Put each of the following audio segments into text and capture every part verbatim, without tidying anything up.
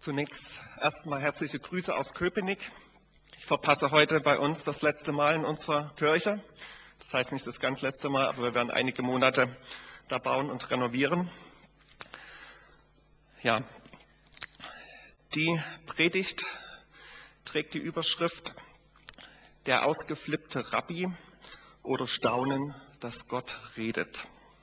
Zunächst erstmal herzliche Grüße aus Köpenick. Ich verpasse heute bei uns das letzte Mal in unserer Kirche. Das heißt nicht das ganz letzte Mal, aber wir werden einige Monate da bauen und renovieren. Ja, die Predigt trägt die Überschrift Der ausgeflippte Rabbi oder Staunen, dass Gott redet.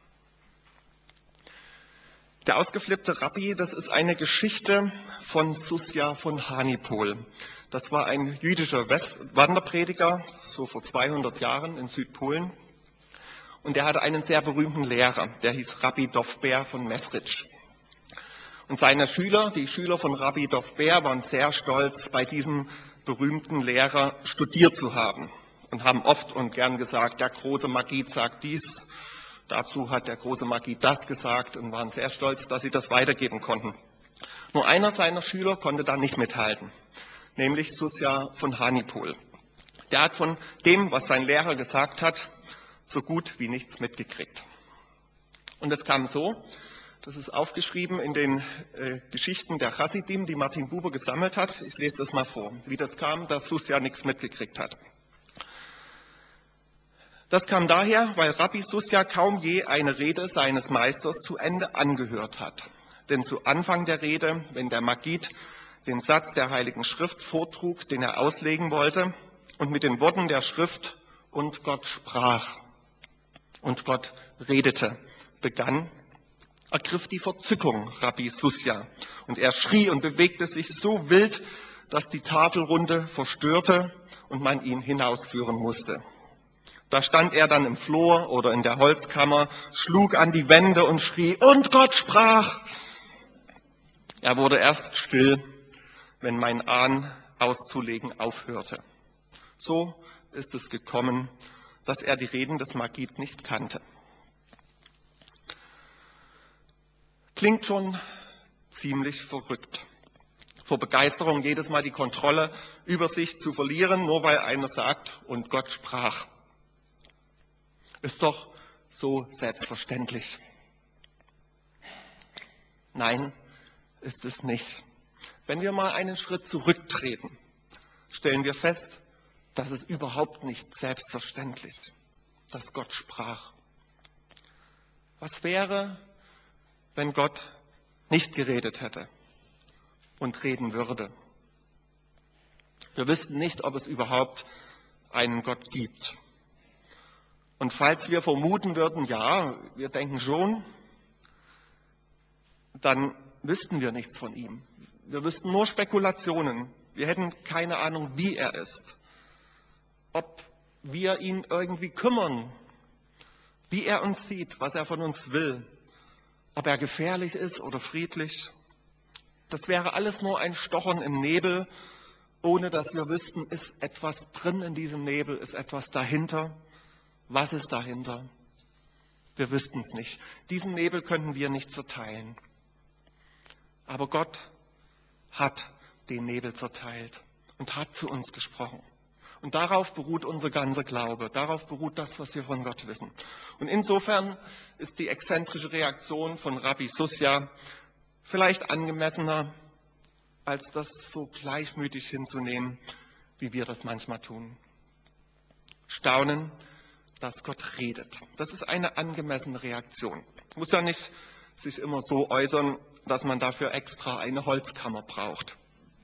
Der ausgeflippte Rabbi, das ist eine Geschichte von Susja von Hanipol. Das war ein jüdischer Wanderprediger, so vor zweihundert Jahren in Südpolen. Und er hatte einen sehr berühmten Lehrer, der hieß Rabbi Dovber von Mesrich. Und seine Schüler, die Schüler von Rabbi Dovber, waren sehr stolz, bei diesem berühmten Lehrer studiert zu haben. Und haben oft und gern gesagt, der große Maggid sagt dies. Dazu hat der große Maggid das gesagt und waren sehr stolz, dass sie das weitergeben konnten. Nur einer seiner Schüler konnte da nicht mithalten, nämlich Susja von Hanipol. Der hat von dem, was sein Lehrer gesagt hat, so gut wie nichts mitgekriegt. Und es kam so, das ist aufgeschrieben in den äh, Geschichten der Chassidim, die Martin Buber gesammelt hat. Ich lese das mal vor, wie das kam, dass Susja nichts mitgekriegt hat. Das kam daher, weil Rabbi Susja kaum je eine Rede seines Meisters zu Ende angehört hat. Denn zu Anfang der Rede, wenn der Maggid den Satz der Heiligen Schrift vortrug, den er auslegen wollte, und mit den Worten der Schrift "und Gott sprach" und Gott redete begann, ergriff die Verzückung Rabbi Susja. Und er schrie und bewegte sich so wild, dass die Tafelrunde verstörte und man ihn hinausführen musste. Da stand er dann im Flur oder in der Holzkammer, schlug an die Wände und schrie, "Und Gott sprach!" Er wurde erst still, wenn mein Ahn auszulegen aufhörte. So ist es gekommen, dass er die Reden des Maggid nicht kannte. Klingt schon ziemlich verrückt. Vor Begeisterung jedes Mal die Kontrolle über sich zu verlieren, nur weil einer sagt, "Und Gott sprach." Ist doch so selbstverständlich. Nein, ist es nicht. Wenn wir mal einen Schritt zurücktreten, stellen wir fest, dass es überhaupt nicht selbstverständlich ist, dass Gott sprach. Was wäre, wenn Gott nicht geredet hätte und reden würde? Wir wüssten nicht, ob es überhaupt einen Gott gibt. Und falls wir vermuten würden, ja, wir denken schon, dann wüssten wir nichts von ihm. Wir wüssten nur Spekulationen. Wir hätten keine Ahnung, wie er ist. Ob wir ihn irgendwie kümmern, wie er uns sieht, was er von uns will. Ob er gefährlich ist oder friedlich. Das wäre alles nur ein Stochern im Nebel, ohne dass wir wüssten, ist etwas drin in diesem Nebel, ist etwas dahinter. Was ist dahinter? Wir wüssten es nicht. Diesen Nebel könnten wir nicht zerteilen. Aber Gott hat den Nebel zerteilt und hat zu uns gesprochen. Und darauf beruht unser ganzer Glaube. Darauf beruht das, was wir von Gott wissen. Und insofern ist die exzentrische Reaktion von Rabbi Susja vielleicht angemessener, als das so gleichmütig hinzunehmen, wie wir das manchmal tun. Staunen, dass Gott redet. Das ist eine angemessene Reaktion. Muss ja nicht sich immer so äußern, dass man dafür extra eine Holzkammer braucht.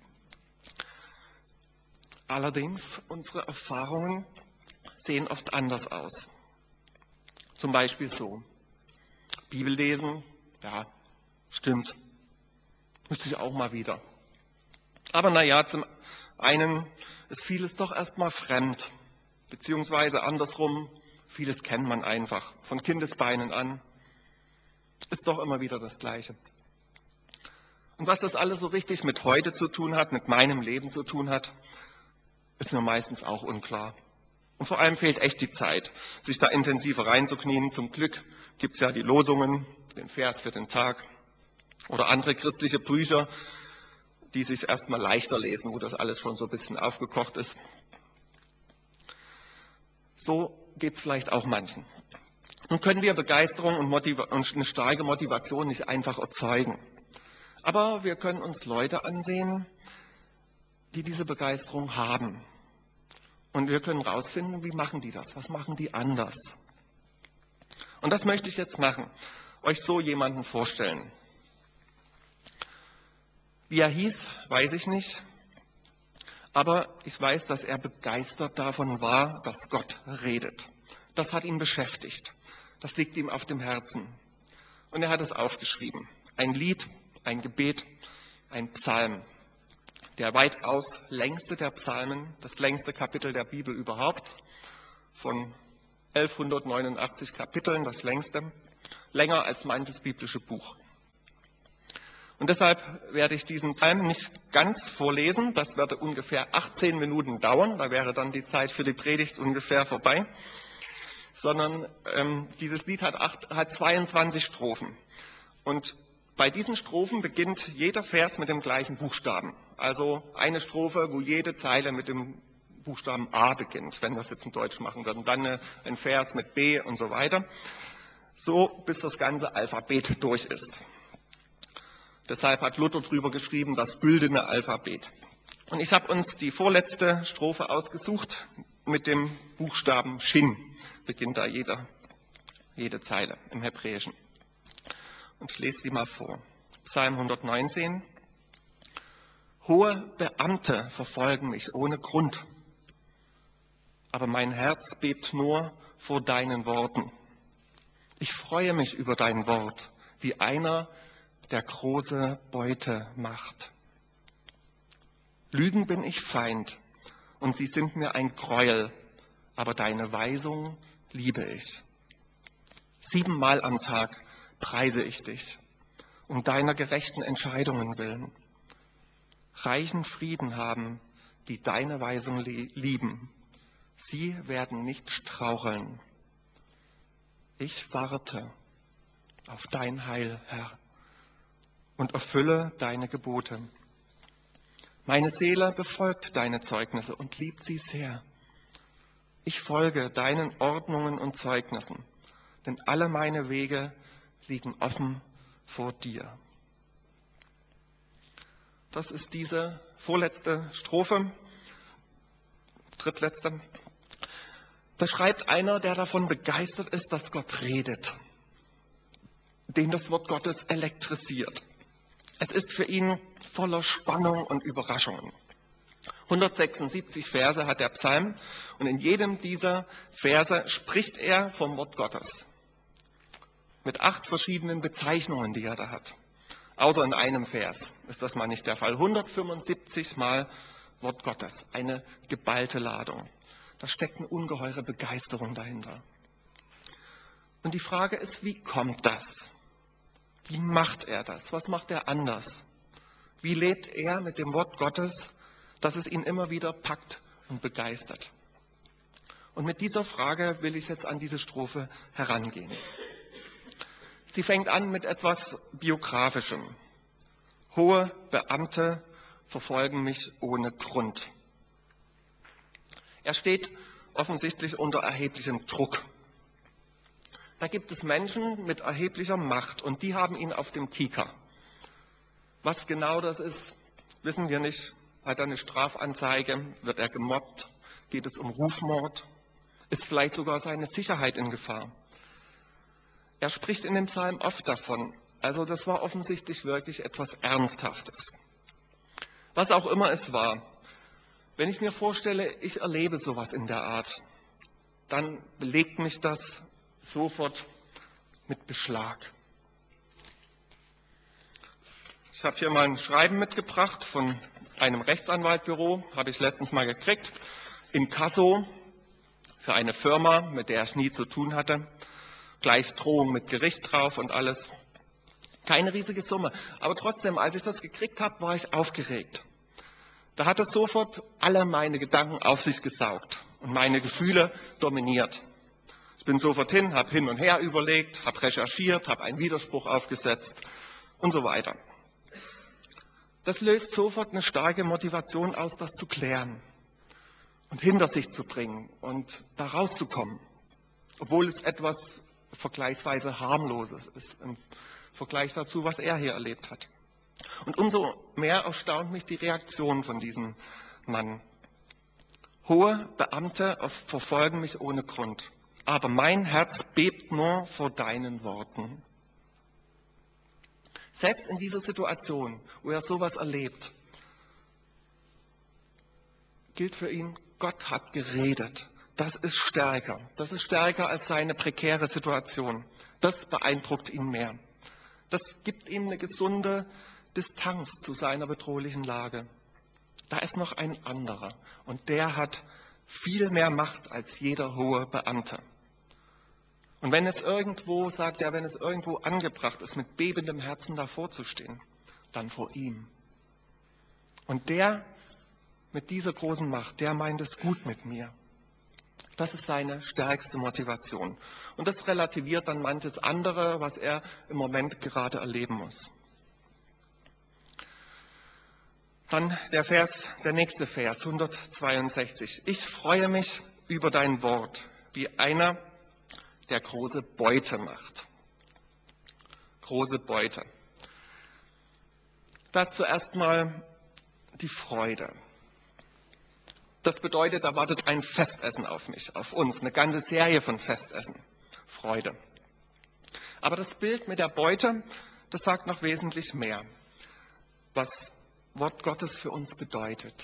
Allerdings, unsere Erfahrungen sehen oft anders aus. Zum Beispiel so. Bibel lesen, ja, stimmt. Müsste ich auch mal wieder. Aber naja, zum einen ist vieles doch erstmal fremd. Beziehungsweise andersrum, vieles kennt man einfach, von Kindesbeinen an. Ist doch immer wieder das Gleiche. Und was das alles so richtig mit heute zu tun hat, mit meinem Leben zu tun hat, ist mir meistens auch unklar. Und vor allem fehlt echt die Zeit, sich da intensiver reinzuknien. Zum Glück gibt es ja die Losungen, den Vers für den Tag oder andere christliche Bücher, die sich erstmal leichter lesen, wo das alles schon so ein bisschen aufgekocht ist. So geht es vielleicht auch manchen. Nun können wir Begeisterung und, Motiva- und eine starke Motivation nicht einfach erzeugen. Aber wir können uns Leute ansehen, die diese Begeisterung haben. Und wir können rausfinden, wie machen die das? Was machen die anders? Und das möchte ich jetzt machen. Euch so jemanden vorstellen. Wie er hieß, weiß ich nicht. Aber ich weiß, dass er begeistert davon war, dass Gott redet. Das hat ihn beschäftigt. Das liegt ihm auf dem Herzen. Und er hat es aufgeschrieben. Ein Lied, ein Gebet, ein Psalm. Der weitaus längste der Psalmen, das längste Kapitel der Bibel überhaupt. Von elfhundertneunundachtzig Kapiteln, das längste. Länger als manches biblische Buch. Und deshalb werde ich diesen Psalm nicht ganz vorlesen. Das würde ungefähr achtzehn Minuten dauern. Da wäre dann die Zeit für die Predigt ungefähr vorbei. Sondern ähm, dieses Lied hat, acht, hat zweiundzwanzig Strophen. Und bei diesen Strophen beginnt jeder Vers mit dem gleichen Buchstaben. Also eine Strophe, wo jede Zeile mit dem Buchstaben A beginnt, wenn wir es jetzt in Deutsch machen würden. Dann eine, ein Vers mit B und so weiter. So bis das ganze Alphabet durch ist. Deshalb hat Luther drüber geschrieben, das güldene Alphabet. Und ich habe uns die vorletzte Strophe ausgesucht mit dem Buchstaben Shin. Beginnt da jeder, jede Zeile im Hebräischen. Und ich lese sie mal vor. Psalm hundertneunzehn. Hohe Beamte verfolgen mich ohne Grund, aber mein Herz bebt nur vor deinen Worten. Ich freue mich über dein Wort, wie einer, der große Beute macht. Lügen bin ich Feind, und sie sind mir ein Gräuel, aber deine Weisung liebe ich. Siebenmal am Tag preise ich dich, um deiner gerechten Entscheidungen willen. Reichen Frieden haben, die deine Weisung lieben. Sie werden nicht straucheln. Ich warte auf dein Heil, Herr, und erfülle deine Gebote. Meine Seele befolgt deine Zeugnisse und liebt sie sehr. Ich folge deinen Ordnungen und Zeugnissen, denn alle meine Wege liegen offen vor dir. Das ist diese vorletzte Strophe, drittletzte. Da schreibt einer, der davon begeistert ist, dass Gott redet, den das Wort Gottes elektrisiert. Es ist für ihn voller Spannung und Überraschungen. hundertsechsundsiebzig Verse hat der Psalm und in jedem dieser Verse spricht er vom Wort Gottes. Mit acht verschiedenen Bezeichnungen, die er da hat. Außer in einem Vers ist das mal nicht der Fall. hundertfünfundsiebzig Mal Wort Gottes, eine geballte Ladung. Da steckt eine ungeheure Begeisterung dahinter. Und die Frage ist, wie kommt das? Wie macht er das? Was macht er anders? Wie lebt er mit dem Wort Gottes, dass es ihn immer wieder packt und begeistert? Und mit dieser Frage will ich jetzt an diese Strophe herangehen. Sie fängt an mit etwas Biografischem. Hohe Beamte verfolgen mich ohne Grund. Er steht offensichtlich unter erheblichem Druck. Da gibt es Menschen mit erheblicher Macht und die haben ihn auf dem Kieker. Was genau das ist, wissen wir nicht. Hat er eine Strafanzeige? Wird er gemobbt? Geht es um Rufmord? Ist vielleicht sogar seine Sicherheit in Gefahr? Er spricht in dem Psalm oft davon. Also das war offensichtlich wirklich etwas Ernsthaftes. Was auch immer es war. Wenn ich mir vorstelle, ich erlebe sowas in der Art, dann belegt mich das sofort mit Beschlag. Ich habe hier mal ein Schreiben mitgebracht von einem Rechtsanwaltbüro, habe ich letztens mal gekriegt, Inkasso für eine Firma, mit der ich nie zu tun hatte, gleich Drohung mit Gericht drauf und alles. Keine riesige Summe, aber trotzdem, als ich das gekriegt habe, war ich aufgeregt. Da hat es sofort alle meine Gedanken auf sich gesaugt und meine Gefühle dominiert. Ich bin sofort hin, habe hin und her überlegt, habe recherchiert, habe einen Widerspruch aufgesetzt und so weiter. Das löst sofort eine starke Motivation aus, das zu klären und hinter sich zu bringen und da rauszukommen, obwohl es etwas vergleichsweise harmloses ist im Vergleich dazu, was er hier erlebt hat. Und umso mehr erstaunt mich die Reaktion von diesem Mann. Hohe Beamte verfolgen mich ohne Grund, aber mein Herz bebt nur vor deinen Worten. Selbst in dieser Situation, wo er sowas erlebt, gilt für ihn, Gott hat geredet. Das ist stärker. Das ist stärker als seine prekäre Situation. Das beeindruckt ihn mehr. Das gibt ihm eine gesunde Distanz zu seiner bedrohlichen Lage. Da ist noch ein anderer und der hat viel mehr Macht als jeder hohe Beamte. Und wenn es irgendwo, sagt er, wenn es irgendwo angebracht ist, mit bebendem Herzen davor zu stehen, dann vor ihm. Und der mit dieser großen Macht, der meint es gut mit mir. Das ist seine stärkste Motivation. Und das relativiert dann manches andere, was er im Moment gerade erleben muss. Dann der Vers, der nächste Vers, hundertzweiundsechzig. Ich freue mich über dein Wort, wie einer, der große Beute macht. Große Beute. Das zuerst mal die Freude. Das bedeutet, da wartet ein Festessen auf mich, auf uns, eine ganze Serie von Festessen. Freude. Aber das Bild mit der Beute, das sagt noch wesentlich mehr, was Wort Gottes für uns bedeutet.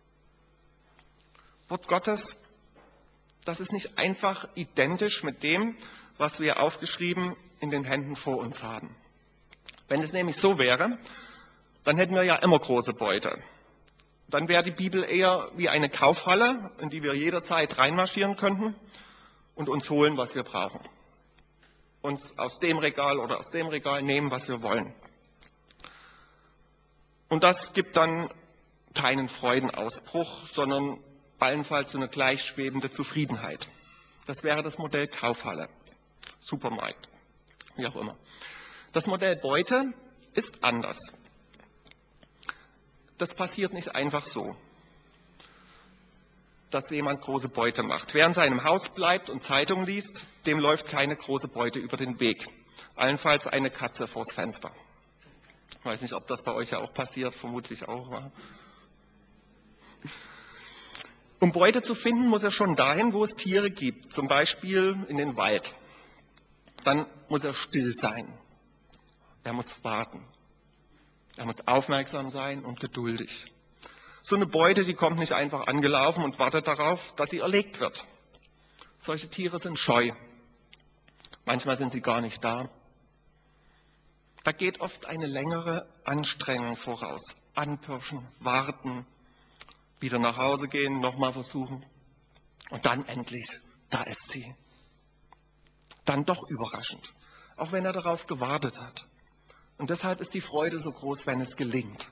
Wort Gottes, das ist nicht einfach identisch mit dem, was wir aufgeschrieben in den Händen vor uns haben. Wenn es nämlich so wäre, dann hätten wir ja immer große Beute. Dann wäre die Bibel eher wie eine Kaufhalle, in die wir jederzeit reinmarschieren könnten und uns holen, was wir brauchen. Uns aus dem Regal oder aus dem Regal nehmen, was wir wollen. Und das gibt dann keinen Freudenausbruch, sondern allenfalls so eine gleichschwebende Zufriedenheit. Das wäre das Modell Kaufhalle, Supermarkt, wie auch immer. Das Modell Beute ist anders. Das passiert nicht einfach so, dass jemand große Beute macht. Wer in seinem Haus bleibt und Zeitung liest, dem läuft keine große Beute über den Weg. Allenfalls eine Katze vors Fenster. Ich weiß nicht, ob das bei euch ja auch passiert, vermutlich auch. Ja. Um Beute zu finden, muss er schon dahin, wo es Tiere gibt, zum Beispiel in den Wald. Dann muss er still sein. Er muss warten. Er muss aufmerksam sein und geduldig. So eine Beute, die kommt nicht einfach angelaufen und wartet darauf, dass sie erlegt wird. Solche Tiere sind scheu. Manchmal sind sie gar nicht da. Da geht oft eine längere Anstrengung voraus. Anpirschen, warten, wieder nach Hause gehen, nochmal versuchen. Und dann endlich, da ist sie. Dann doch überraschend, auch wenn er darauf gewartet hat. Und deshalb ist die Freude so groß, wenn es gelingt.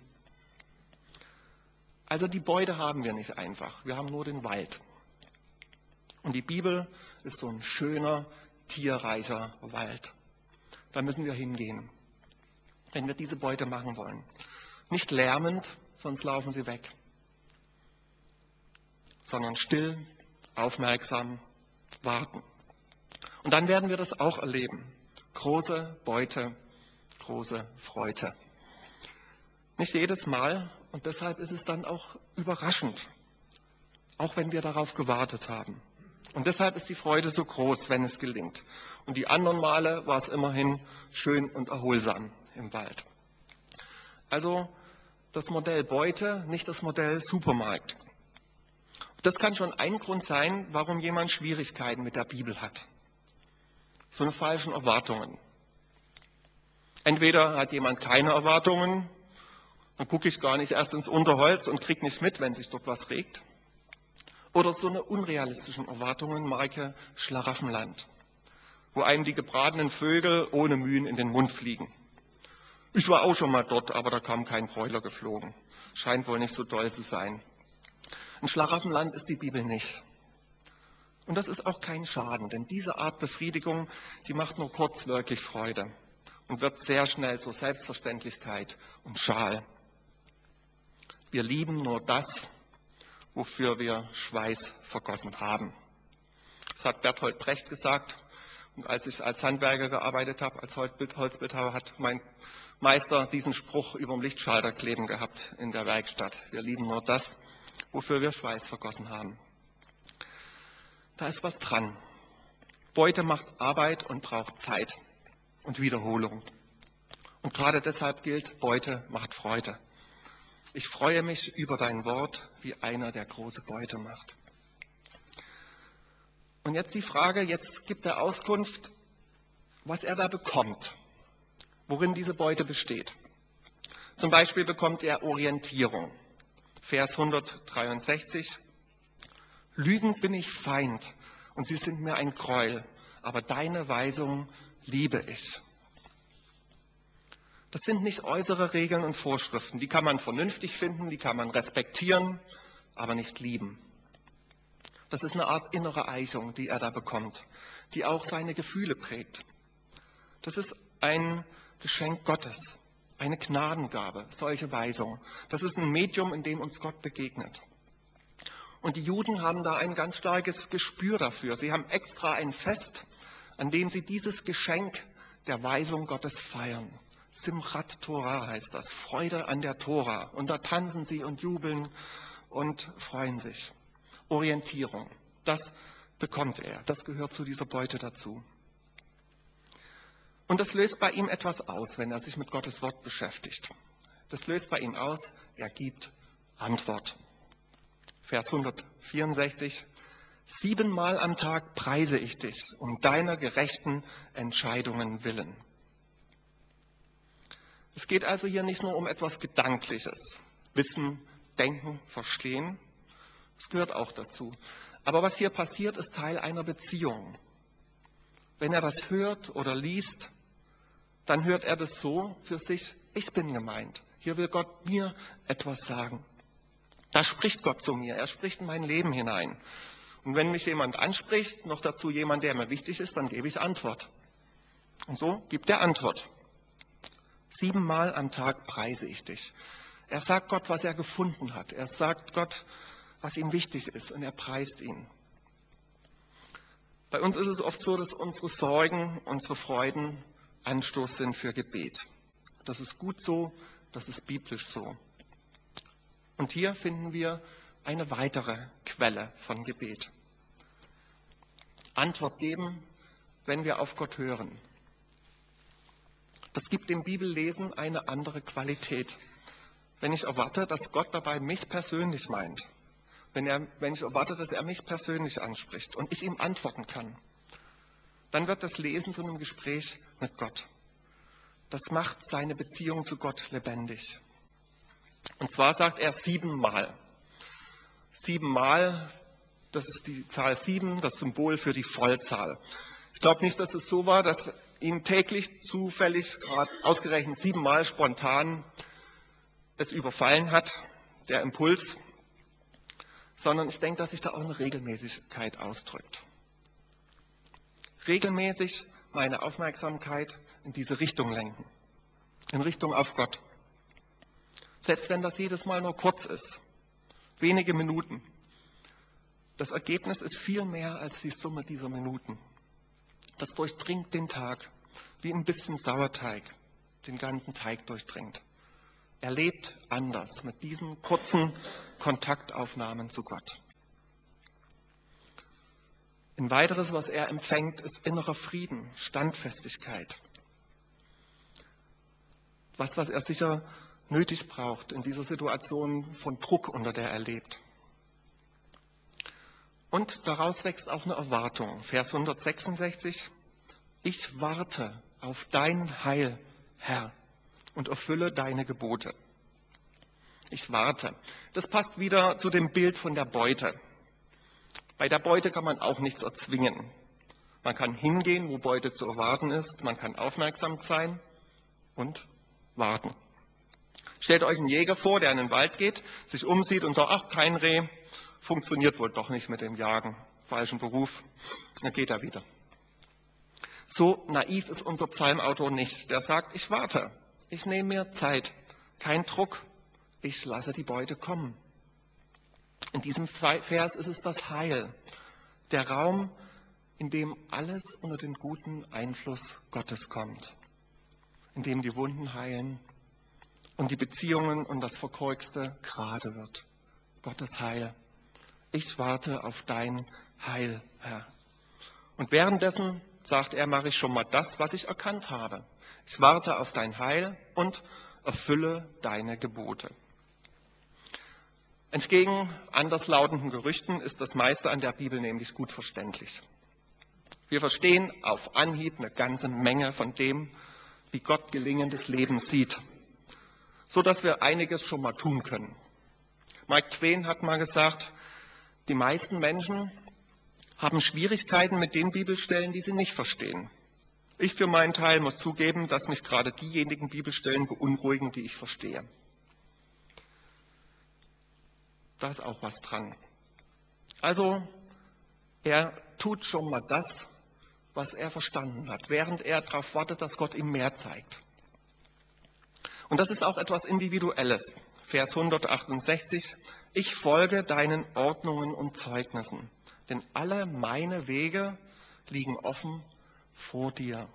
Also die Beute haben wir nicht einfach, wir haben nur den Wald. Und die Bibel ist so ein schöner, tierreicher Wald. Da müssen wir hingehen, wenn wir diese Beute machen wollen. Nicht lärmend, sonst laufen sie weg, sondern still, aufmerksam, warten. Und dann werden wir das auch erleben. Große Beute, große Freude. Nicht jedes Mal und deshalb ist es dann auch überraschend, auch wenn wir darauf gewartet haben. Und deshalb ist die Freude so groß, wenn es gelingt. Und die anderen Male war es immerhin schön und erholsam im Wald. Also das Modell Beute, nicht das Modell Supermarkt. Das kann schon ein Grund sein, warum jemand Schwierigkeiten mit der Bibel hat. So eine falschen Erwartungen. Entweder hat jemand keine Erwartungen, dann gucke ich gar nicht erst ins Unterholz und kriege nicht mit, wenn sich dort was regt. Oder so eine unrealistischen Erwartungen, Marke Schlaraffenland, wo einem die gebratenen Vögel ohne Mühen in den Mund fliegen. Ich war auch schon mal dort, aber da kam kein Bräuler geflogen. Scheint wohl nicht so doll zu sein. Ein Schlaraffenland ist die Bibel nicht. Und das ist auch kein Schaden, denn diese Art Befriedigung, die macht nur kurz wirklich Freude und wird sehr schnell zur Selbstverständlichkeit und Schal. Wir lieben nur das, wofür wir Schweiß vergossen haben. Das hat Bertolt Brecht gesagt. Und als ich als Handwerker gearbeitet habe, als Holzbildhauer, hat mein Meister diesen Spruch über dem Lichtschalter kleben gehabt in der Werkstatt. Wir lieben nur das, wofür wir Schweiß vergossen haben. Da ist was dran. Beute macht Arbeit und braucht Zeit und Wiederholung. Und gerade deshalb gilt, Beute macht Freude. Ich freue mich über dein Wort, wie einer, der große Beute macht. Und jetzt die Frage, jetzt gibt er Auskunft, was er da bekommt, worin diese Beute besteht. Zum Beispiel bekommt er Orientierung. Vers hundertdreiundsechzig. Lügen bin ich Feind und sie sind mir ein Gräuel, aber deine Weisung liebe ich. Das sind nicht äußere Regeln und Vorschriften, die kann man vernünftig finden, die kann man respektieren, aber nicht lieben. Das ist eine Art innere Eichung, die er da bekommt, die auch seine Gefühle prägt. Das ist ein Geschenk Gottes, eine Gnadengabe, solche Weisung. Das ist ein Medium, in dem uns Gott begegnet. Und die Juden haben da ein ganz starkes Gespür dafür. Sie haben extra ein Fest, an dem sie dieses Geschenk der Weisung Gottes feiern. Simchat Torah heißt das, Freude an der Tora. Und da tanzen sie und jubeln und freuen sich. Orientierung, das bekommt er, das gehört zu dieser Beute dazu. Und das löst bei ihm etwas aus, wenn er sich mit Gottes Wort beschäftigt. Das löst bei ihm aus, er gibt Antwort. Vers hundertvierundsechzig. Siebenmal am Tag preise ich dich um deiner gerechten Entscheidungen willen. Es geht also hier nicht nur um etwas Gedankliches. Wissen, denken, verstehen. Das gehört auch dazu. Aber was hier passiert, ist Teil einer Beziehung. Wenn er das hört oder liest, dann hört er das so für sich, ich bin gemeint. Hier will Gott mir etwas sagen. Da spricht Gott zu mir, er spricht in mein Leben hinein. Und wenn mich jemand anspricht, noch dazu jemand, der mir wichtig ist, dann gebe ich Antwort. Und so gibt er Antwort. Siebenmal am Tag preise ich dich. Er sagt Gott, was er gefunden hat. Er sagt Gott, was ihm wichtig ist, und er preist ihn. Bei uns ist es oft so, dass unsere Sorgen, unsere Freuden Anstoß sind für Gebet. Das ist gut so, das ist biblisch so. Und hier finden wir eine weitere Quelle von Gebet. Antwort geben, wenn wir auf Gott hören. Das gibt dem Bibellesen eine andere Qualität. Wenn ich erwarte, dass Gott dabei mich persönlich meint, wenn, er, wenn ich erwarte, dass er mich persönlich anspricht und ich ihm antworten kann, dann wird das Lesen zu einem Gespräch mit Gott. Das macht seine Beziehung zu Gott lebendig. Und zwar sagt er siebenmal. Siebenmal, das ist die Zahl sieben, das Symbol für die Vollzahl. Ich glaube nicht, dass es so war, dass ihn täglich zufällig, gerade ausgerechnet siebenmal spontan es überfallen hat, der Impuls, sondern ich denke, dass sich da auch eine Regelmäßigkeit ausdrückt. Regelmäßig meine Aufmerksamkeit in diese Richtung lenken, in Richtung auf Gott. Selbst wenn das jedes Mal nur kurz ist, wenige Minuten. Das Ergebnis ist viel mehr als die Summe dieser Minuten. Das durchdringt den Tag, wie ein bisschen Sauerteig den ganzen Teig durchdringt. Er lebt anders mit diesen kurzen Kontaktaufnahmen zu Gott. Ein weiteres, was er empfängt, ist innerer Frieden, Standfestigkeit. Was, was er sicher nötig braucht in dieser Situation von Druck, unter der er lebt. Und daraus wächst auch eine Erwartung. Vers hundertsechsundsechzig. Ich warte auf dein Heil, Herr, und erfülle deine Gebote. Ich warte. Das passt wieder zu dem Bild von der Beute. Bei der Beute kann man auch nichts erzwingen. Man kann hingehen, wo Beute zu erwarten ist. Man kann aufmerksam sein und warten. Stellt euch einen Jäger vor, der in den Wald geht, sich umsieht und sagt, ach, kein Reh, funktioniert wohl doch nicht mit dem Jagen, falschen Beruf, dann geht er wieder. So naiv ist unser Psalmautor nicht. Der sagt, ich warte, ich nehme mir Zeit, kein Druck, ich lasse die Beute kommen. In diesem Vers ist es das Heil, der Raum, in dem alles unter den guten Einfluss Gottes kommt. in dem die Wunden heilen und die Beziehungen und das Verkorkste gerade wird. Gottes Heil. Ich warte auf dein Heil, Herr. Und währenddessen, sagt er, mache ich schon mal das, was ich erkannt habe. Ich warte auf dein Heil und erfülle deine Gebote. Entgegen anderslautenden Gerüchten ist das meiste an der Bibel nämlich gut verständlich. Wir verstehen auf Anhieb eine ganze Menge von dem, wie Gott gelingendes Leben sieht, so dass wir einiges schon mal tun können. Mark Twain hat mal gesagt, die meisten Menschen haben Schwierigkeiten mit den Bibelstellen, die sie nicht verstehen. Ich für meinen Teil muss zugeben, dass mich gerade diejenigen Bibelstellen beunruhigen, die ich verstehe. Da ist auch was dran. Also, er tut schon mal das, was er verstanden hat, während er darauf wartet, dass Gott ihm mehr zeigt. Und das ist auch etwas Individuelles. Vers hundertachtundsechzig, ich folge deinen Ordnungen und Zeugnissen, denn alle meine Wege liegen offen vor dir.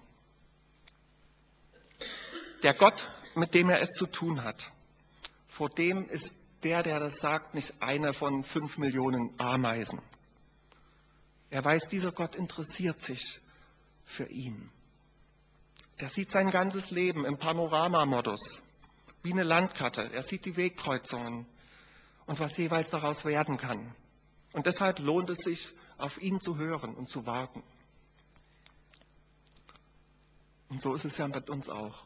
Der Gott, mit dem er es zu tun hat, vor dem ist der, der das sagt, nicht einer von fünf Millionen Ameisen. Er weiß, dieser Gott interessiert sich für ihn. Der sieht sein ganzes Leben im Panoramamodus, wie eine Landkarte. Er sieht die Wegkreuzungen und was jeweils daraus werden kann. Und deshalb lohnt es sich, auf ihn zu hören und zu warten. Und so ist es ja mit uns auch.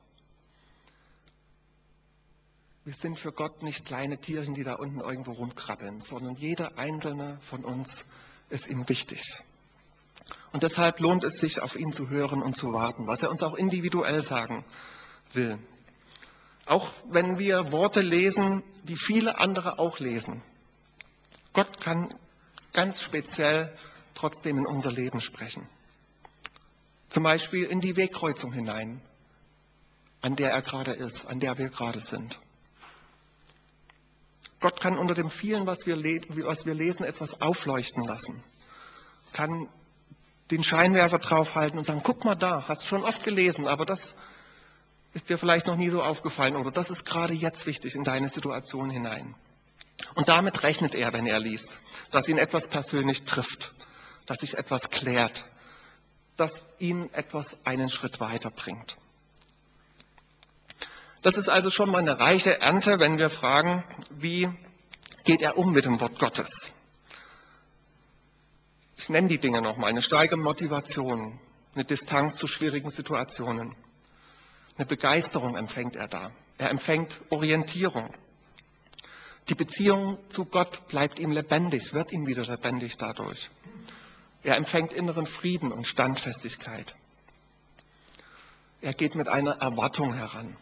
Wir sind für Gott nicht kleine Tierchen, die da unten irgendwo rumkrabbeln, sondern jeder einzelne von uns ist ihm wichtig. Und deshalb lohnt es sich, auf ihn zu hören und zu warten, was er uns auch individuell sagen will. Auch wenn wir Worte lesen, die viele andere auch lesen. Gott kann ganz speziell trotzdem in unser Leben sprechen. Zum Beispiel in die Wegkreuzung hinein, an der er gerade ist, an der wir gerade sind. Gott kann unter dem vielen, was wir, was wir lesen, etwas aufleuchten lassen. Kann den Scheinwerfer draufhalten und sagen, guck mal da, hast schon oft gelesen, aber das ist dir vielleicht noch nie so aufgefallen oder das ist gerade jetzt wichtig in deine Situation hinein. Und damit rechnet er, wenn er liest, dass ihn etwas persönlich trifft, dass sich etwas klärt, dass ihn etwas einen Schritt weiterbringt. Das ist also schon mal eine reiche Ernte, wenn wir fragen, wie geht er um mit dem Wort Gottes? Ich nenne die Dinge nochmal. Eine steigende Motivation, eine Distanz zu schwierigen Situationen. Eine Begeisterung empfängt er da. Er empfängt Orientierung. Die Beziehung zu Gott bleibt ihm lebendig, wird ihm wieder lebendig dadurch. Er empfängt inneren Frieden und Standfestigkeit. Er geht mit einer Erwartung heran.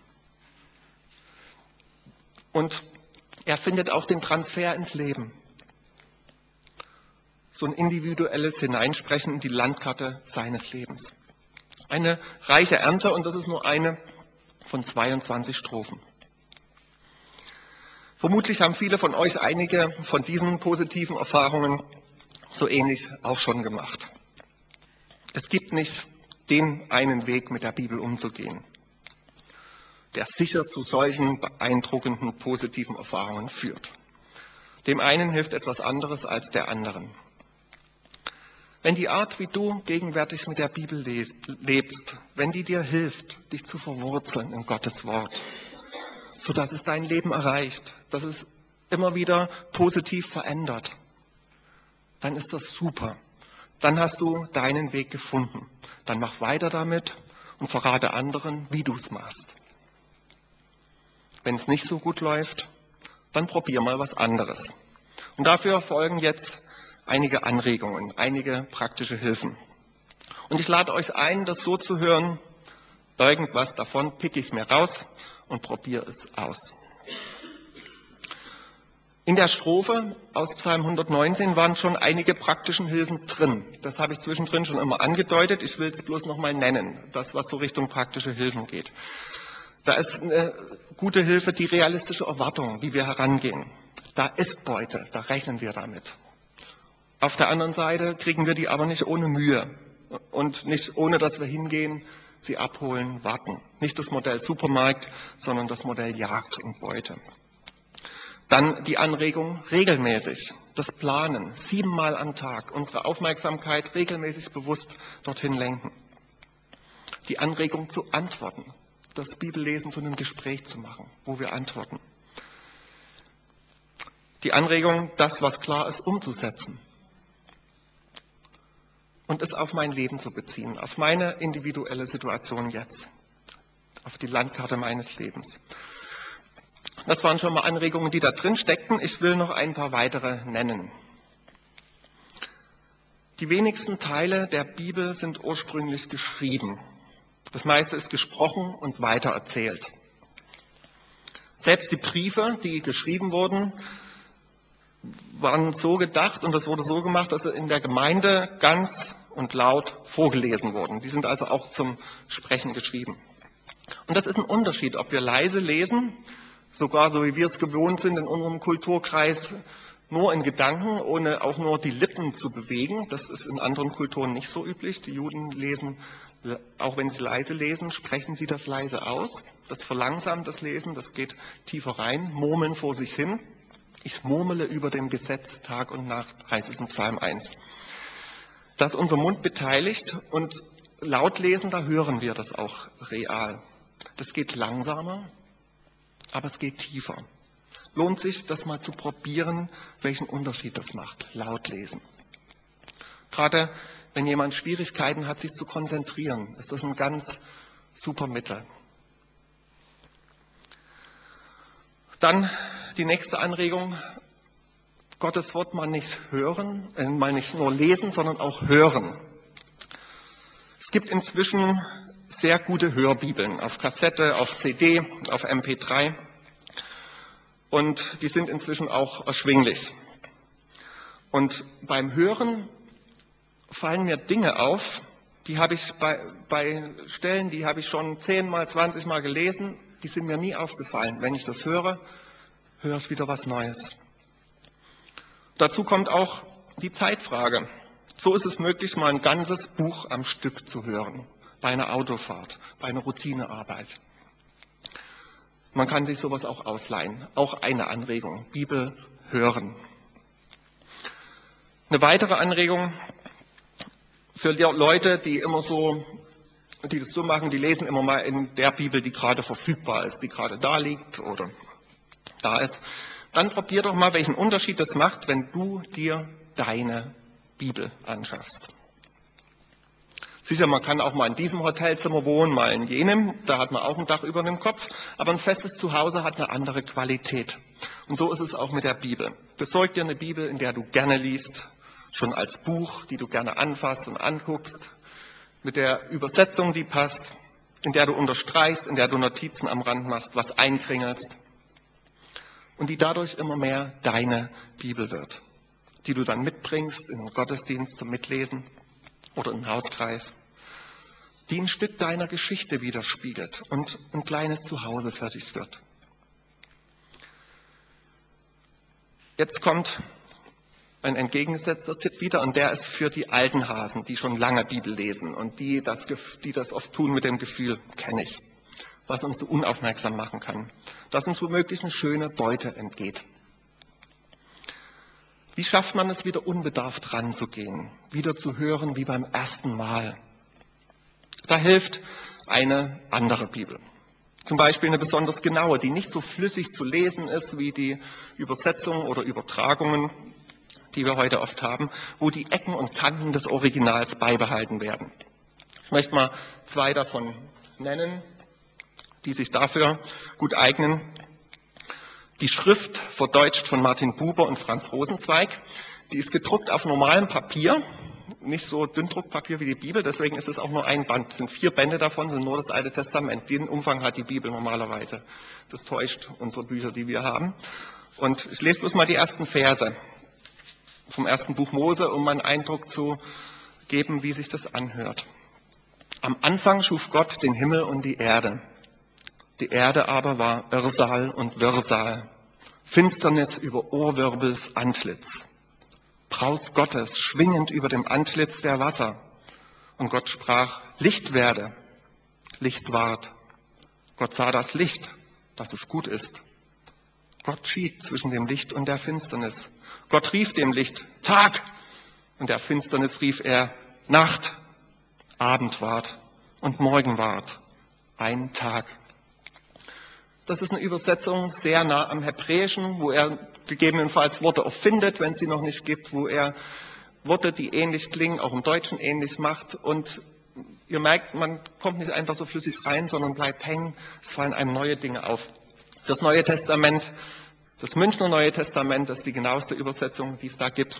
Und er findet auch den Transfer ins Leben. So ein individuelles Hineinsprechen in die Landkarte seines Lebens. Eine reiche Ernte und das ist nur eine von zweiundzwanzig Strophen. Vermutlich haben viele von euch einige von diesen positiven Erfahrungen so ähnlich auch schon gemacht. Es gibt nicht den einen Weg, mit der Bibel umzugehen, der sicher zu solchen beeindruckenden positiven Erfahrungen führt. Dem einen hilft etwas anderes als der anderen. Wenn die Art, wie du gegenwärtig mit der Bibel lebst, wenn die dir hilft, dich zu verwurzeln in Gottes Wort, sodass es dein Leben erreicht, dass es immer wieder positiv verändert, dann ist das super. Dann hast du deinen Weg gefunden. Dann mach weiter damit und verrate anderen, wie du es machst. Wenn es nicht so gut läuft, dann probier mal was anderes. Und dafür folgen jetzt einige Anregungen, einige praktische Hilfen. Und ich lade euch ein, das so zu hören, irgendwas davon pick ich mir raus und probiere es aus. In der Strophe aus Psalm hundertneunzehn waren schon einige praktische Hilfen drin. Das habe ich zwischendrin schon immer angedeutet. Ich will es bloß nochmal nennen, das, was so Richtung praktische Hilfen geht. Da ist eine gute Hilfe die realistische Erwartung, wie wir herangehen. Da ist Beute, da rechnen wir damit. Auf der anderen Seite kriegen wir die aber nicht ohne Mühe und nicht ohne, dass wir hingehen, sie abholen, warten. Nicht das Modell Supermarkt, sondern das Modell Jagd und Beute. Dann die Anregung regelmäßig, das Planen, siebenmal am Tag, unsere Aufmerksamkeit regelmäßig bewusst dorthin lenken. Die Anregung zu antworten, das Bibellesen zu einem Gespräch zu machen, wo wir antworten. Die Anregung, das, was klar ist, umzusetzen und es auf mein Leben zu beziehen, auf meine individuelle Situation jetzt, auf die Landkarte meines Lebens. Das waren schon mal Anregungen, die da drin steckten. Ich will noch ein paar weitere nennen. Die wenigsten Teile der Bibel sind ursprünglich geschrieben. Das meiste ist gesprochen und weitererzählt. Selbst die Briefe, die geschrieben wurden, waren so gedacht und das wurde so gemacht, dass sie in der Gemeinde ganz und laut vorgelesen wurden. Die sind also auch zum Sprechen geschrieben. Und das ist ein Unterschied, ob wir leise lesen, sogar so wie wir es gewohnt sind in unserem Kulturkreis, nur in Gedanken, ohne auch nur die Lippen zu bewegen. Das ist in anderen Kulturen nicht so üblich. Die Juden lesen, auch wenn sie leise lesen, sprechen sie das leise aus. Das verlangsamt das Lesen, das geht tiefer rein, murmeln vor sich hin. Ich murmele über dem Gesetz Tag und Nacht, heißt es in Psalm eins. Da ist unser Mund beteiligt und laut lesen, da hören wir das auch real. Das geht langsamer, aber es geht tiefer. Lohnt sich, das mal zu probieren, welchen Unterschied das macht, laut lesen. Gerade wenn jemand Schwierigkeiten hat, sich zu konzentrieren, ist das ein ganz super Mittel. Dann die nächste Anregung, Gottes Wort mal nicht hören, äh, mal nicht nur lesen, sondern auch hören. Es gibt inzwischen sehr gute Hörbibeln auf Kassette, auf C D, auf M P drei und die sind inzwischen auch erschwinglich. Und beim Hören fallen mir Dinge auf, die habe ich bei, bei Stellen, die habe ich schon zehnmal, zwanzigmal gelesen, die sind mir nie aufgefallen. Wenn ich das höre, höre ich wieder was Neues. Dazu kommt auch die Zeitfrage. So ist es möglich, mal ein ganzes Buch am Stück zu hören, bei einer Autofahrt, bei einer Routinearbeit. Man kann sich sowas auch ausleihen. Auch eine Anregung, Bibel hören. Eine weitere Anregung für die Leute, die immer so, die das so machen, die lesen immer mal in der Bibel, die gerade verfügbar ist, die gerade da liegt oder da ist. Dann probier doch mal, welchen Unterschied das macht, wenn du dir deine Bibel anschaffst. Sicher, man kann auch mal in diesem Hotelzimmer wohnen, mal in jenem, da hat man auch ein Dach über dem Kopf, aber ein festes Zuhause hat eine andere Qualität. Und so ist es auch mit der Bibel. Besorg dir eine Bibel, in der du gerne liest, schon als Buch, die du gerne anfasst und anguckst, mit der Übersetzung, die passt, in der du unterstreichst, in der du Notizen am Rand machst, was einkringelst. Und die dadurch immer mehr deine Bibel wird, die du dann mitbringst in den Gottesdienst zum Mitlesen oder im Hauskreis, die ein Stück deiner Geschichte widerspiegelt und ein kleines Zuhause für dich wird. Jetzt kommt ein entgegengesetzter Tipp wieder und der ist für die alten Hasen, die schon lange Bibel lesen und die das, die das oft tun mit dem Gefühl, kenne ich, was uns so unaufmerksam machen kann, dass uns womöglich eine schöne Beute entgeht. Wie schafft man es wieder unbedarft ranzugehen, wieder zu hören wie beim ersten Mal? Da hilft eine andere Bibel. Zum Beispiel eine besonders genaue, die nicht so flüssig zu lesen ist wie die Übersetzungen oder Übertragungen, die wir heute oft haben, wo die Ecken und Kanten des Originals beibehalten werden. Ich möchte mal zwei davon nennen, die sich dafür gut eignen. Die Schrift, verdeutscht von Martin Buber und Franz Rosenzweig, die ist gedruckt auf normalem Papier, nicht so Dünndruckpapier wie die Bibel, deswegen ist es auch nur ein Band. Es sind vier Bände davon, sind nur das Alte Testament. Den Umfang hat die Bibel normalerweise. Das täuscht unsere Bücher, die wir haben. Und ich lese bloß mal die ersten Verse vom ersten Buch Mose, um einen Eindruck zu geben, wie sich das anhört. Am Anfang schuf Gott den Himmel und die Erde. Die Erde aber war Irrsal und Wirrsal, Finsternis über Urwirbels Antlitz. Braus Gottes schwingend über dem Antlitz der Wasser. Und Gott sprach, Licht werde. Licht ward. Gott sah das Licht, dass es gut ist. Gott schied zwischen dem Licht und der Finsternis. Gott rief dem Licht Tag und der Finsternis rief er Nacht. Abend ward und Morgen ward. Ein Tag. Das ist eine Übersetzung sehr nah am Hebräischen, wo er gegebenenfalls Worte erfindet, wenn es sie noch nicht gibt, wo er Worte, die ähnlich klingen, auch im Deutschen ähnlich macht. Und ihr merkt, man kommt nicht einfach so flüssig rein, sondern bleibt hängen. Es fallen einem neue Dinge auf. Das Neue Testament, das Münchner Neue Testament, das ist die genaueste Übersetzung, die es da gibt.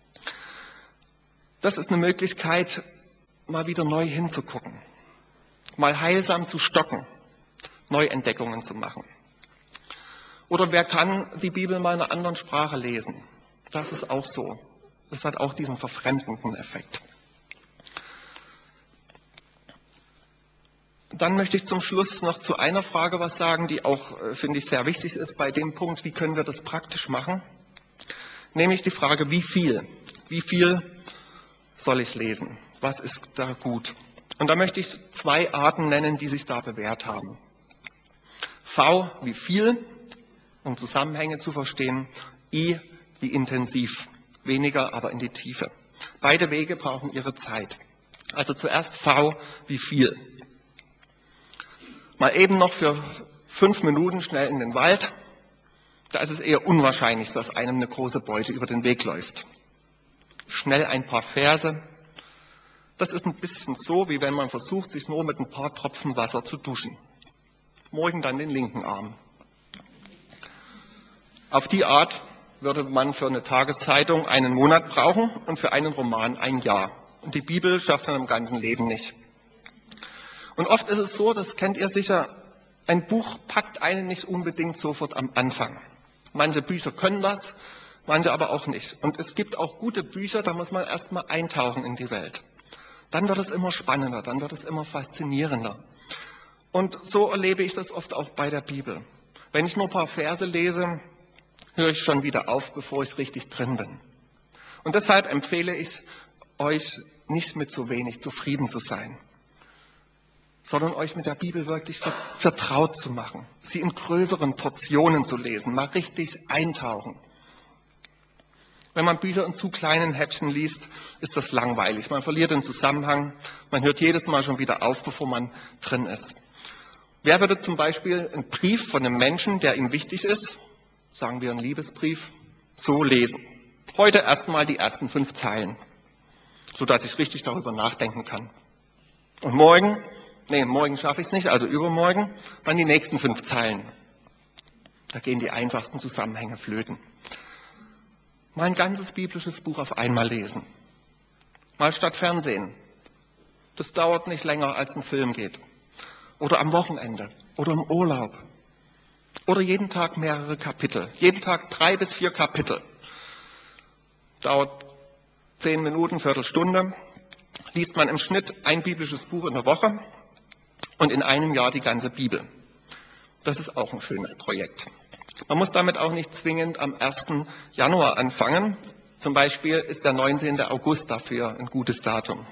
Das ist eine Möglichkeit, mal wieder neu hinzugucken, mal heilsam zu stocken, Neuentdeckungen zu machen. Oder wer kann die Bibel mal in einer anderen Sprache lesen? Das ist auch so. Das hat auch diesen verfremdenden Effekt. Dann möchte ich zum Schluss noch zu einer Frage was sagen, die auch, finde ich, sehr wichtig ist bei dem Punkt, wie können wir das praktisch machen? Nämlich die Frage, wie viel? Wie viel soll ich lesen? Was ist da gut? Und da möchte ich zwei Arten nennen, die sich da bewährt haben. V wie viel, um Zusammenhänge zu verstehen. I wie intensiv. Weniger, aber in die Tiefe. Beide Wege brauchen ihre Zeit. Also zuerst V wie viel. Mal eben noch für fünf Minuten schnell in den Wald. Da ist es eher unwahrscheinlich, dass einem eine große Beute über den Weg läuft. Schnell ein paar Verse. Das ist ein bisschen so, wie wenn man versucht, sich nur mit ein paar Tropfen Wasser zu duschen. Morgen dann den linken Arm. Auf die Art würde man für eine Tageszeitung einen Monat brauchen und für einen Roman ein Jahr. Und die Bibel schafft man im ganzen Leben nicht. Und oft ist es so, das kennt ihr sicher, ein Buch packt einen nicht unbedingt sofort am Anfang. Manche Bücher können das, manche aber auch nicht. Und es gibt auch gute Bücher, da muss man erstmal eintauchen in die Welt. Dann wird es immer spannender, dann wird es immer faszinierender. Und so erlebe ich das oft auch bei der Bibel. Wenn ich nur ein paar Verse lese, höre ich schon wieder auf, bevor ich richtig drin bin. Und deshalb empfehle ich euch, nicht mit zu wenig zufrieden zu sein, sondern euch mit der Bibel wirklich vertraut zu machen, sie in größeren Portionen zu lesen, mal richtig eintauchen. Wenn man Bücher in zu kleinen Häppchen liest, ist das langweilig. Man verliert den Zusammenhang, man hört jedes Mal schon wieder auf, bevor man drin ist. Wer würde zum Beispiel einen Brief von einem Menschen, der ihm wichtig ist, sagen wir einen Liebesbrief, so lesen? Heute erstmal die ersten fünf Zeilen, sodass ich richtig darüber nachdenken kann. Und morgen, nee, morgen schaffe ich es nicht, also übermorgen, dann die nächsten fünf Zeilen. Da gehen die einfachsten Zusammenhänge flöten. Mal ein ganzes biblisches Buch auf einmal lesen. Mal statt Fernsehen. Das dauert nicht länger, als ein Film geht. Oder am Wochenende. Oder im Urlaub. Oder jeden Tag mehrere Kapitel. Jeden Tag drei bis vier Kapitel. Dauert zehn Minuten, Viertelstunde. Liest man im Schnitt ein biblisches Buch in der Woche und in einem Jahr die ganze Bibel. Das ist auch ein schönes Projekt. Man muss damit auch nicht zwingend am ersten Januar anfangen. Zum Beispiel ist der neunzehnte August dafür ein gutes Datum.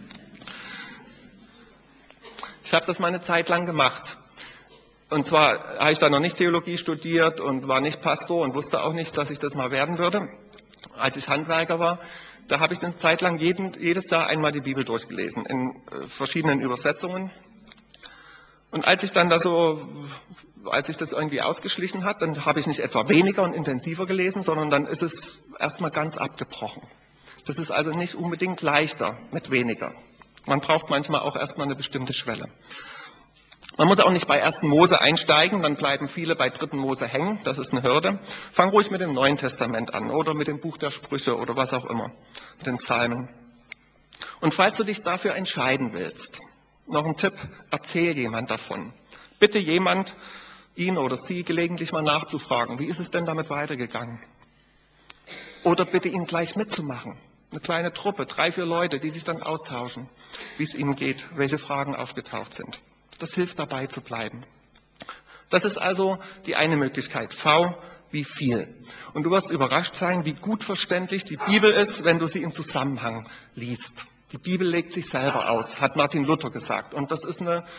Ich habe das mal eine Zeit lang gemacht. Und zwar habe ich da noch nicht Theologie studiert und war nicht Pastor und wusste auch nicht, dass ich das mal werden würde. Als ich Handwerker war, da habe ich eine Zeit lang jeden, jedes Jahr einmal die Bibel durchgelesen, in äh, verschiedenen Übersetzungen. Und als ich dann da so, als sich das irgendwie ausgeschlichen hat, dann habe ich nicht etwa weniger und intensiver gelesen, sondern dann ist es erstmal ganz abgebrochen. Das ist also nicht unbedingt leichter mit weniger. Man braucht manchmal auch erstmal eine bestimmte Schwelle. Man muss auch nicht bei ersten Mose einsteigen, dann bleiben viele bei dritten Mose hängen, das ist eine Hürde. Fang ruhig mit dem Neuen Testament an oder mit dem Buch der Sprüche oder was auch immer, mit den Psalmen. Und falls du dich dafür entscheiden willst, noch ein Tipp, erzähl jemand davon. Bitte jemand, ihn oder sie gelegentlich mal nachzufragen, wie ist es denn damit weitergegangen? Oder bitte ihn gleich mitzumachen. Eine kleine Truppe, drei, vier Leute, die sich dann austauschen, wie es ihnen geht, welche Fragen aufgetaucht sind. Das hilft dabei zu bleiben. Das ist also die eine Möglichkeit. V wie viel. Und du wirst überrascht sein, wie gut verständlich die Bibel ist, wenn du sie im Zusammenhang liest. Die Bibel legt sich selber aus, hat Martin Luther gesagt. Und das ist eine,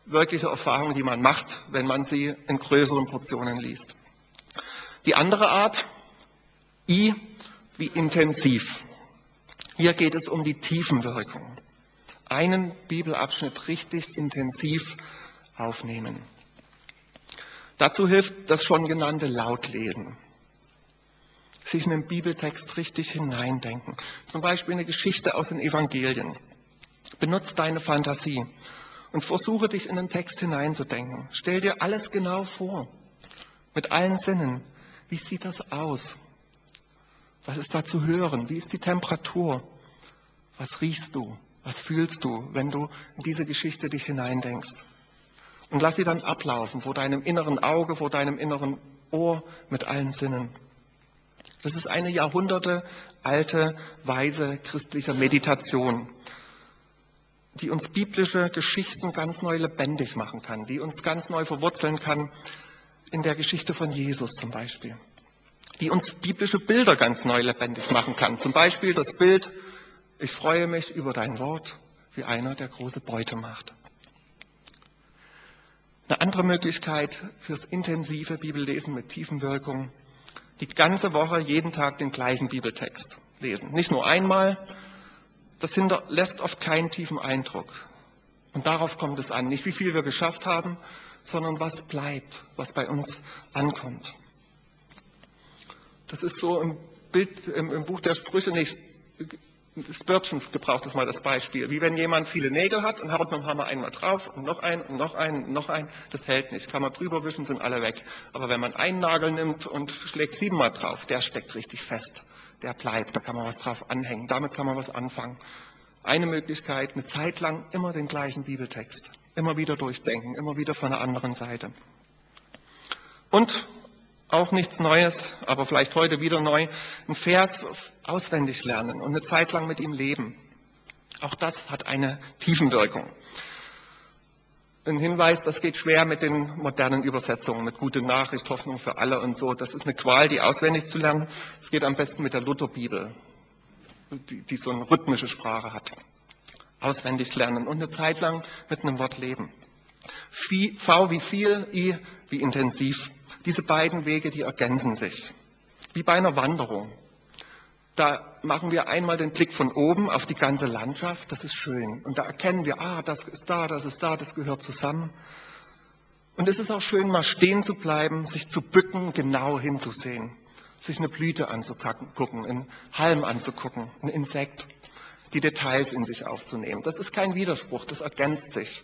wirkliche Erfahrung, die man macht, wenn man sie in größeren Portionen liest. Die andere Art, I wie intensiv. Hier geht es um die Tiefenwirkung. Einen Bibelabschnitt richtig intensiv aufnehmen. Dazu hilft das schon genannte Lautlesen. Sich in den Bibeltext richtig hineindenken. Zum Beispiel eine Geschichte aus den Evangelien. Benutze deine Fantasie und versuche dich in den Text hineinzudenken. Stell dir alles genau vor, mit allen Sinnen. Wie sieht das aus? Was ist da zu hören? Wie ist die Temperatur? Was riechst du? Was fühlst du, wenn du in diese Geschichte dich hineindenkst? Und lass sie dann ablaufen vor deinem inneren Auge, vor deinem inneren Ohr mit allen Sinnen. Das ist eine jahrhundertealte Weise christlicher Meditation, die uns biblische Geschichten ganz neu lebendig machen kann, die uns ganz neu verwurzeln kann in der Geschichte von Jesus zum Beispiel, die uns biblische Bilder ganz neu lebendig machen kann. Zum Beispiel das Bild, ich freue mich über dein Wort, wie einer, der große Beute macht. Eine andere Möglichkeit fürs intensive Bibellesen mit Tiefenwirkung, die ganze Woche jeden Tag den gleichen Bibeltext lesen. Nicht nur einmal, das hinterlässt oft keinen tiefen Eindruck. Und darauf kommt es an, nicht wie viel wir geschafft haben, sondern was bleibt, was bei uns ankommt. Das ist so im Bild, im, im Buch der Sprüche nicht. Spurgeon gebraucht das mal das Beispiel. Wie wenn jemand viele Nägel hat und haut mit dem Hammer einmal drauf und noch einen und noch einen und noch einen. Das hält nicht. Kann man drüber wischen, sind alle weg. Aber wenn man einen Nagel nimmt und schlägt siebenmal drauf, der steckt richtig fest. Der bleibt. Da kann man was drauf anhängen. Damit kann man was anfangen. Eine Möglichkeit, eine Zeit lang immer den gleichen Bibeltext. Immer wieder durchdenken. Immer wieder von einer anderen Seite. Und auch nichts Neues, aber vielleicht heute wieder neu, einen Vers auswendig lernen und eine Zeit lang mit ihm leben. Auch das hat eine Tiefenwirkung. Ein Hinweis, das geht schwer mit den modernen Übersetzungen, mit Gute Nachricht, Hoffnung für alle und so. Das ist eine Qual, die auswendig zu lernen. Es geht am besten mit der Lutherbibel, die, die so eine rhythmische Sprache hat. Auswendig lernen und eine Zeit lang mit einem Wort leben. V wie viel, I wie intensiv. Diese beiden Wege, die ergänzen sich. Wie bei einer Wanderung. Da machen wir einmal den Blick von oben auf die ganze Landschaft. Das ist schön. Und da erkennen wir, ah, das ist da, das ist da, das gehört zusammen. Und es ist auch schön, mal stehen zu bleiben, sich zu bücken, genau hinzusehen. Sich eine Blüte anzugucken, einen Halm anzugucken, ein Insekt. Die Details in sich aufzunehmen. Das ist kein Widerspruch, das ergänzt sich.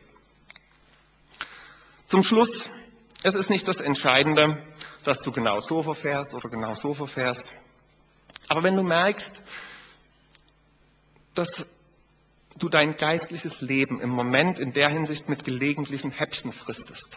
Zum Schluss. Es ist nicht das Entscheidende, dass du genau so verfährst oder genau so verfährst. Aber wenn du merkst, dass du dein geistliches Leben im Moment in der Hinsicht mit gelegentlichen Häppchen fristest,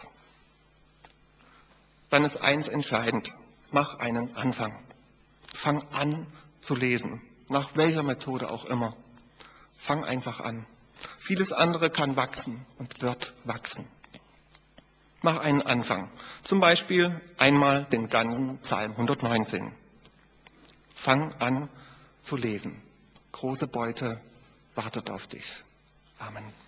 dann ist eins entscheidend. Mach einen Anfang. Fang an zu lesen. Nach welcher Methode auch immer. Fang einfach an. Vieles andere kann wachsen und wird wachsen. Mach einen Anfang. Zum Beispiel einmal den ganzen Psalm hundertneunzehn. Fang an zu lesen. Große Beute wartet auf dich. Amen.